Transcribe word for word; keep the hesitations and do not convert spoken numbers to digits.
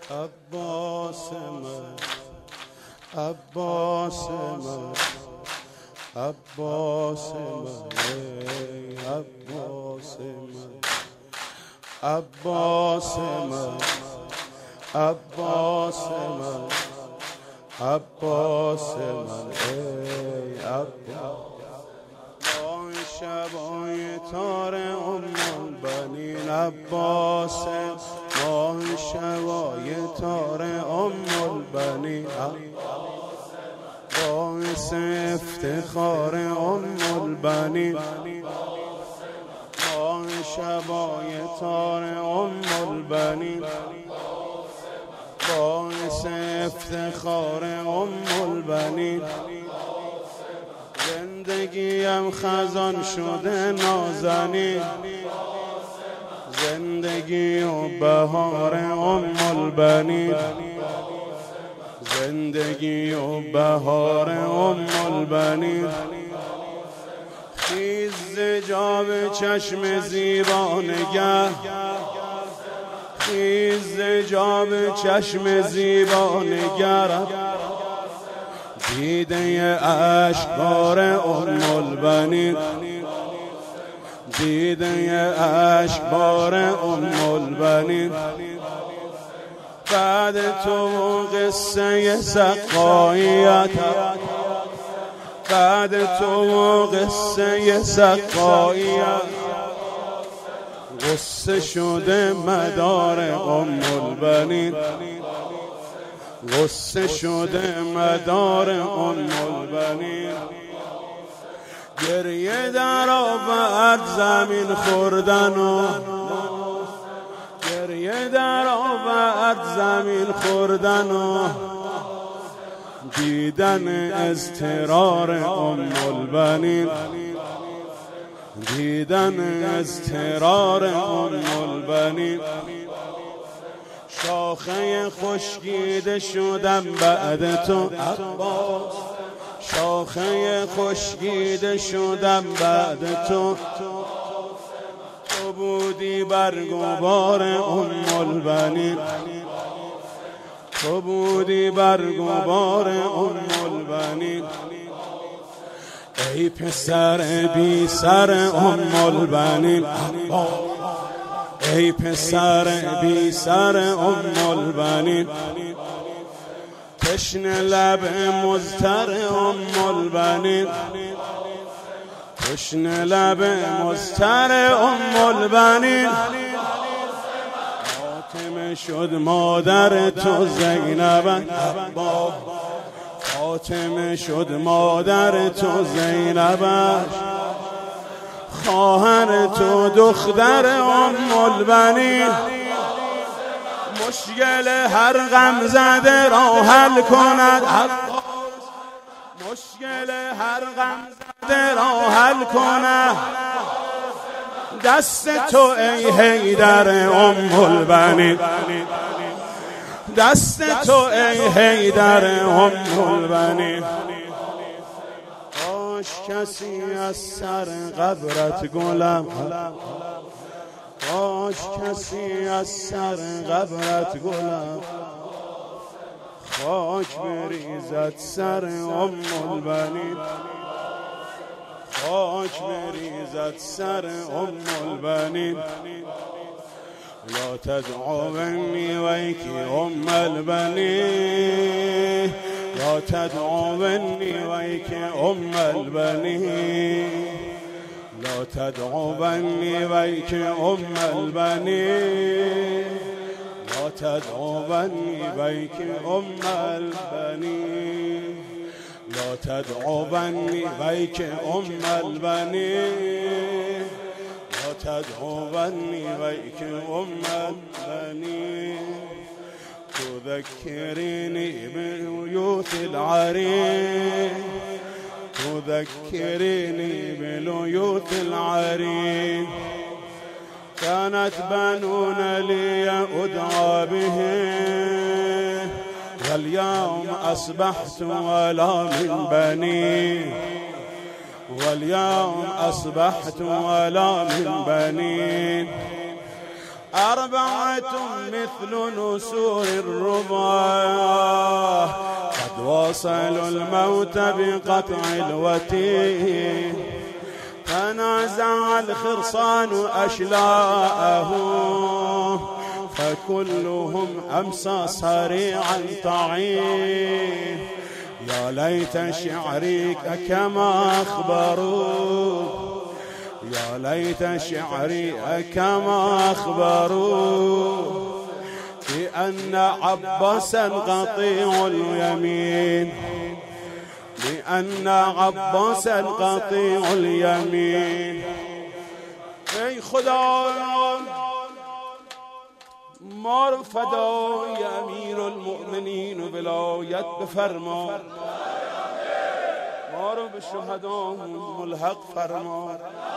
عباس من، عباس من، عباس من، ای عباس من، عباس من، عباس من، عباس من، ای عباس. وای شبای تار ام البنین عباس، وای شبای تار ام البنین، باعث افتخار ام البنین، وای شبای تار ام البنین، باعث افتخار ام البنین. زندگیم خزان شده نازنین، زندگی و بهار ام البنین، زندگی و بهار ام البنین. خیز جاب چشم زیبا نگه، خیز جاب چشم زیبا نگرد، دیده اشکبار ام البنین، دیده اشکبار ام البنین. بعد تو قصه سقاییت، بعد تو قصه سقاییت، غصه شده مدار ام البنین، غصه شده مدار ام البنین. گریه در آورد زمین خوردن و گریه در آورد زمین خوردن و دیدن اضطرار ام البنین، دیدن اضطرار ام البنین. شاخه خشکیده شدم بعد تو عباس، شاخه خشکیده شدم بعد تو، تو بودی برگ و بار ام البنین، تو بودی برگ و بار ام البنین. ای پسر بی سر ام البنین، ای پسر بی سر ام البنین. تشنه لب مضطر ام البنین، تشنه لب مضطر ام البنین. فاطمه شد مادر تو زینب، فاطمه شد مادر تو زینب، خواهر تو دختر ام البنین. مشکل هر غم زده را حل کند، مشکل هر غم زده را حل کند، دست تو ای حیدر ام البنین، دست تو ای حیدر ام البنین. کاش کسی از سر قبرت گلم، کاش کسی از سر قبرت گلم، خاک بریزد سر ام البنین، خاک بریزد سر ام البنین. لا تدعوني ويك ام البنين، لا تدعوني ويك ام البنين، لا تدعوني ويك ام البنين، لا تدعوني ويك ام البنين، لا تدعوني ويك ام البنين، لا تدعوني ويك ام البنين. تذكريني ببيوت العرين، تذكريني ببيوت العرين. كانت بنون لي أدعى بهم، واليوم أصبحت ولا من بني، واليوم أصبحت ولا من بنين. أربعة مثل نسور الربا قد وصلوا الموت بقطع الوتين تنازع الخرصان أشلاءه فكلهم أمسى صريعا طعين يا ليت شعري كما أخبروا يا ليت شعري كما أخبروا بأن عباسا قطيع اليمين بأن عباسا قطيع اليمين. ای خدا ما رو فدای امیر المؤمنین و ولایت بفرما، ما رو به شهدا ملحق فرما.